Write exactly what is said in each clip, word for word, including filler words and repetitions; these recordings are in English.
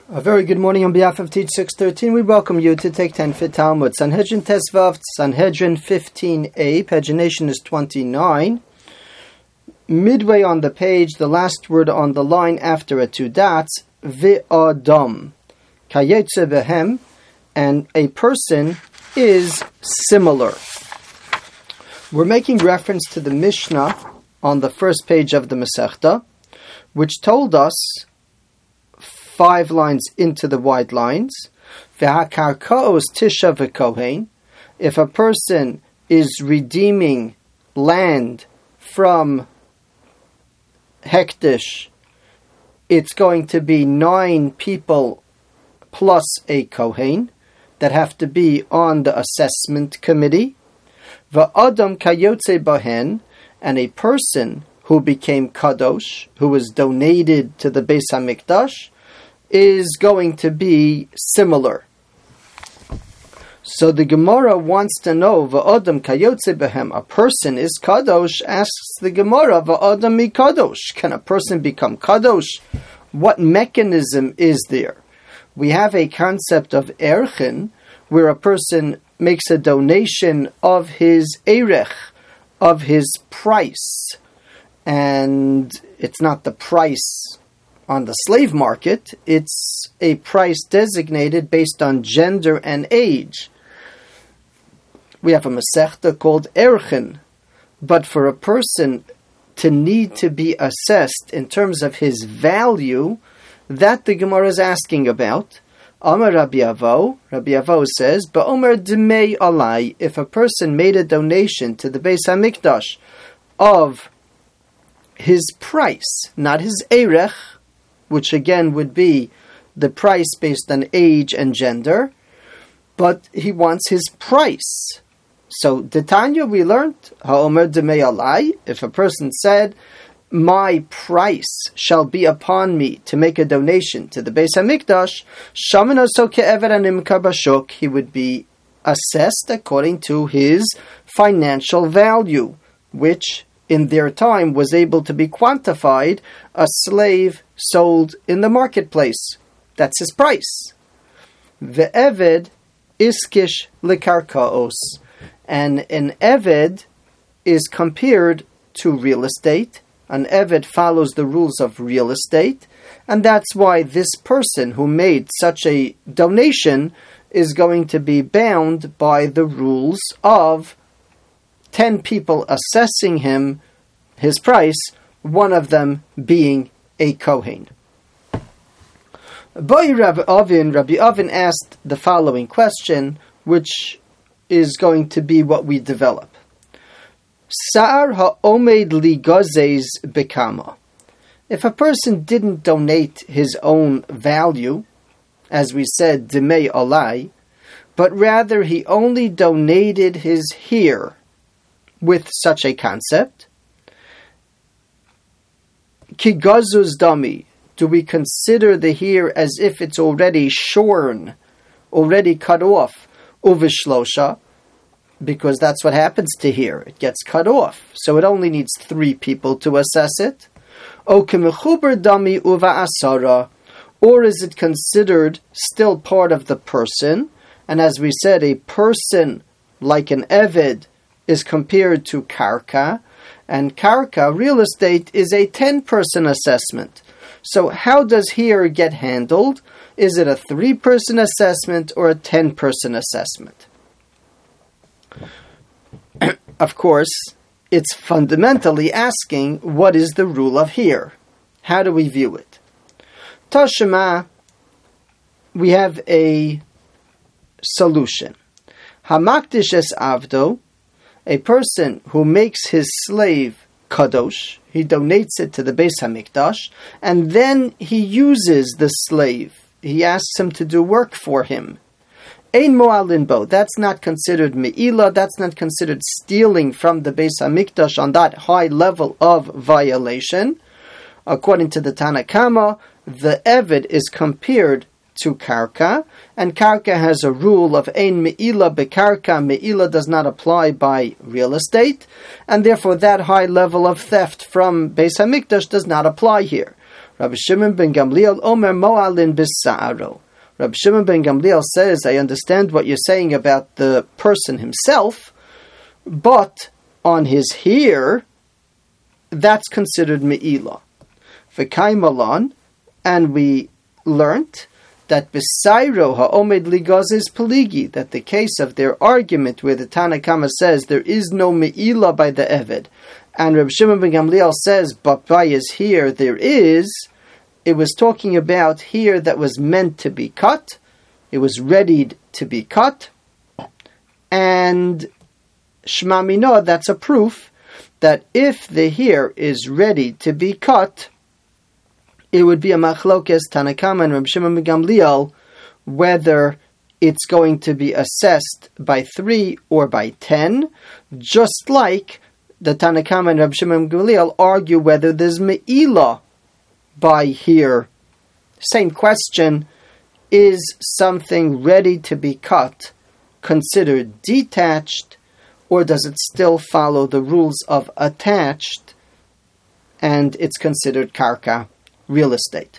A very good morning on behalf of Teach six thirteen. We welcome you to take ten Fit Talmud. Sanhedrin Tesvav, Sanhedrin fifteen a, pagination is twenty-nine. Midway on the page, the last word on the line after a two dots, Ve'adam. Kayetze behem, and a person is similar. We're making reference to the Mishnah on the first page of the Masechta, which told us five lines into the wide lines, V'hakarkaos tisha v'kohen, if a person is redeeming land from hektish, it's going to be nine people plus a kohen that have to be on the assessment committee. V'adam kayotze bahen, and a person who became kadosh, who was donated to the Beis HaMikdash, is going to be similar. So the Gemara wants to know, V'adam kayotze behem, a person is kadosh, asks the Gemara, V'adam mi kadosh, can a person become kadosh? What mechanism is there? We have a concept of erchin, where a person makes a donation of his erech, of his price, and it's not the price on the slave market, it's a price designated based on gender and age. We have a Masechta called Erchin, but for a person to need to be assessed in terms of his value, that the Gemara is asking about. Amar Rabbi Avo, Rabbi Avo says, Ba'omer Dmei Alai, if a person made a donation to the Beis HaMikdash of his price, not his erech, which again would be the price based on age and gender, but he wants his price. So, Tanya, we learned, Ha'omer Demei Alai, if a person said, my price shall be upon me to make a donation to the Beis HaMikdash, Shaman Oso Ke'ever Animka Bashok, he would be assessed according to his financial value, which in their time was able to be quantified, a slave sold in the marketplace. That's his price. The Eved iskish lekarkaos, and an Eved is compared to real estate. An Eved follows the rules of real estate, and that's why this person who made such a donation is going to be bound by the rules of ten people assessing him, his price, one of them being a Kohen. Rabbi Avin, Rabbi Avin asked the following question, which is going to be what we develop. Sa'ar ha'omed li gazez bekama. If a person didn't donate his own value, as we said, demei alai, but rather he only donated his here with such a concept, ki gazuz dami, do we consider the here as if it's already shorn, already cut off, uvishlosha, because that's what happens to here. It gets cut off. So it only needs three people to assess it. O kemechuber dami uva asara, or is it considered still part of the person? And as we said, a person like an Eved is compared to karka, and karka, real estate, is a ten-person assessment. So how does here get handled? Is it a three-person assessment or a ten-person assessment? Of course, it's fundamentally asking, what is the rule of here? How do we view it? Tashema, we have a solution. Hamakdish es avdo, a person who makes his slave kadosh, he donates it to the Beis HaMikdash, and then he uses the slave. He asks him to do work for him. Ein mo'alin bo, that's not considered me'ila, that's not considered stealing from the Beis HaMikdash on that high level of violation. According to the Tana Kama, the Eved is compared to karka, and karka has a rule of ein me'ila bekarka. Me'ila does not apply by real estate, and therefore that high level of theft from Beis HaMikdash does not apply here. Rabbi Shimon ben Gamliel Omer Mo'alin Bisa'aro. Rabbi Shimon ben Gamliel says, I understand what you're saying about the person himself, but on his hair, that's considered me'ilah. V'kai malon, and we learnt that B'sairo ha'omed ligaz is peligi, that the case of their argument where the Tana Kama says there is no me'ilah by the Eved, and Rabbi Shimon ben Gamliel says, but by his hair there is, it was talking about hair that was meant to be cut, it was readied to be cut, and Shema Mino, that's a proof that if the hair is ready to be cut, it would be a machlokes Tana Kama and Rabbi Shimon ben Gamliel whether it's going to be assessed by three or by ten, just like the Tana Kama and Rabbi Shimon ben Gamliel argue whether there's me'ilah by here. Same question, is something ready to be cut considered detached, or does it still follow the rules of attached and it's considered karka, real estate?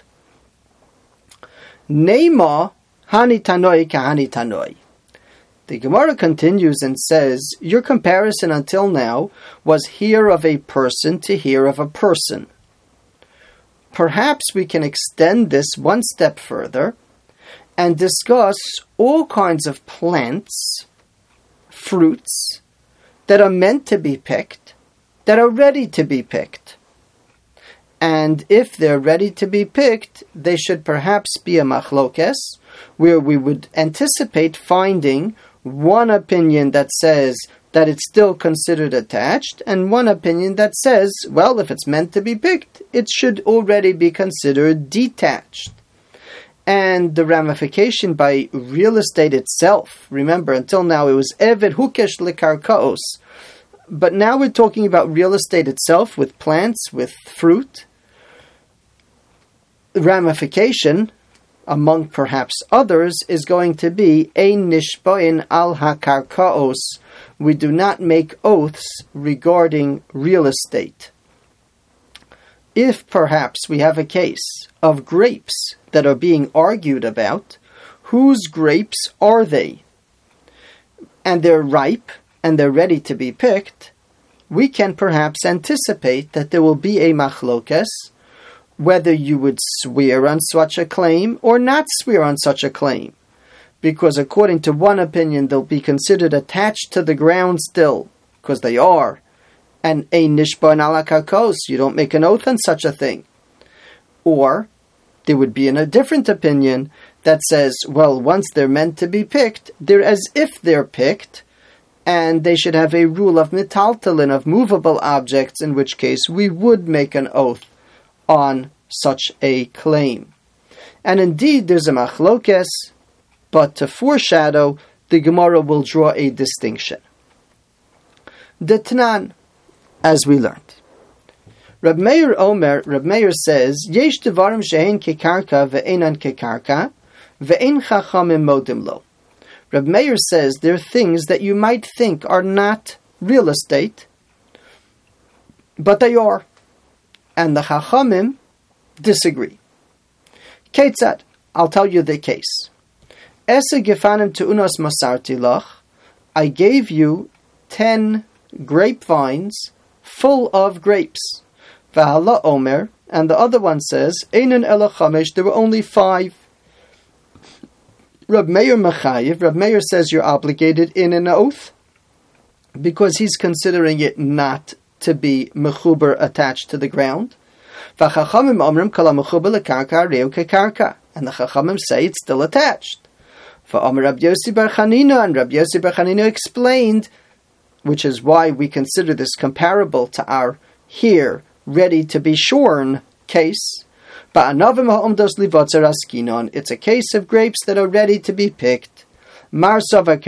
Neima hani tanoi kahani tanoi. The Gemara continues and says, your comparison until now was here of a person to here of a person. Perhaps we can extend this one step further and discuss all kinds of plants, fruits, that are meant to be picked, that are ready to be picked. And if they're ready to be picked, they should perhaps be a machlokes, where we would anticipate finding one opinion that says that it's still considered attached, and one opinion that says, well, if it's meant to be picked, it should already be considered detached. And the ramification by real estate itself, remember, until now it was Eved Hukesh Lekarkaos, but now we're talking about real estate itself with plants, with fruit. The ramification, among perhaps others, is going to be Ein Nishboin Al HaKarkaos. We do not make oaths regarding real estate. If perhaps we have a case of grapes that are being argued about, whose grapes are they? And they're ripe, and they're ready to be picked, we can perhaps anticipate that there will be a machlokes, whether you would swear on such a claim or not swear on such a claim. Because according to one opinion, they'll be considered attached to the ground still, because they are. And a nishban ala kakos, you don't make an oath on such a thing. Or there would be in a different opinion that says, well, once they're meant to be picked, they're as if they're picked, and they should have a rule of metaltalin, of movable objects, in which case we would make an oath on such a claim. And indeed, there's a machlokes, but to foreshadow, the Gemara will draw a distinction. The Tanan, as we learned. Reb Meir Omer, Reb Meir says, Yesh devarim she'en kekarka ve'enan kekarka, ve'en chachamim modim lo. Reb Meir says there are things that you might think are not real estate, but they are. And the chachamim disagree. Ketzad, I'll tell you the case. Ese gefanim tu'unos masarti lach, I gave you ten grapevines full of grapes. V'hala omer, and the other one says, Einen ela chamesh, there were only five. Reb Meir Mechayev, Reb Meir says you're obligated in an oath, because he's considering it not to be mechuber, attached to the ground. V'chachamim omrim kala mechuber lekarka reu kekarka, and the chachamim say it's still attached. V'omer Rab Yossi bar Chanina, and Rab Yossi bar Chanina explained, which is why we consider this comparable to our here ready to be shorn case. It's a case of grapes that are ready to be picked. One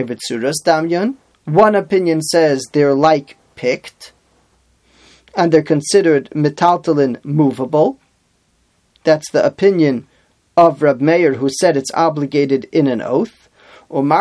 opinion says they're like picked, and they're considered metaltalin, movable. That's the opinion of Rab Meir, who said it's obligated in an oath. And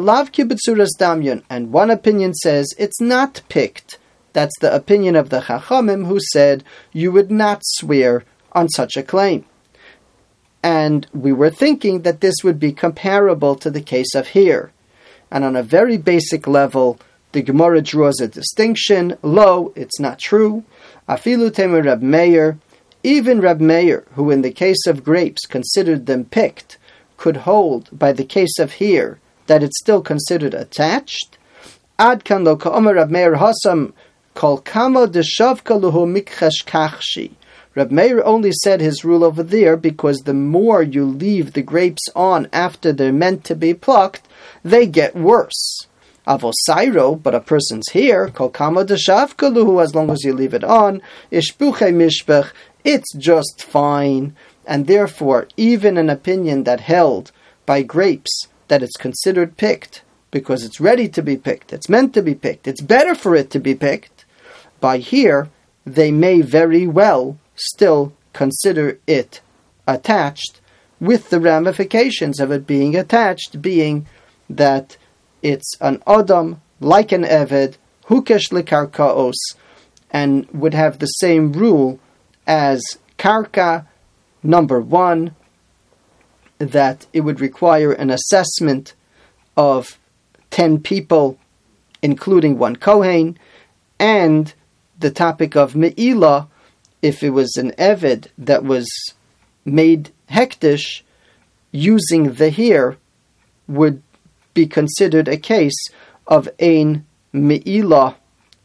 one opinion says it's not picked. That's the opinion of the Chachamim, who said you would not swear on such a claim. And we were thinking that this would be comparable to the case of here. And on a very basic level, the Gemara draws a distinction. Lo, it's not true. Afilu temer Reb Meir, even Reb Meir, who in the case of grapes considered them picked, could hold by the case of here that it's still considered attached. Ad kan lo ka'omer Reb Meir hasam kol kama deshavka luhu mikchesh kachshi. Reb Meir only said his rule over there because the more you leave the grapes on after they're meant to be plucked, they get worse. Avosairo, but a person's here, kol kama deshavka luhu, as long as you leave it on, ishbuche mishbech, it's just fine. And therefore, even an opinion that held by grapes that it's considered picked, because it's ready to be picked, it's meant to be picked, it's better for it to be picked, by here, they may very well still consider it attached, with the ramifications of it being attached being that it's an Adam, like an Eved, hukesh lekarkaos, and would have the same rule as karka, number one, that it would require an assessment of ten people, including one Kohen, and the topic of Me'ilah, if it was an Eved that was made hektish, using the here would be considered a case of ein Me'ilah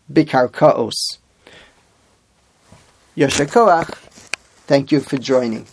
bikarkaos. Yasher koach. Thank you for joining.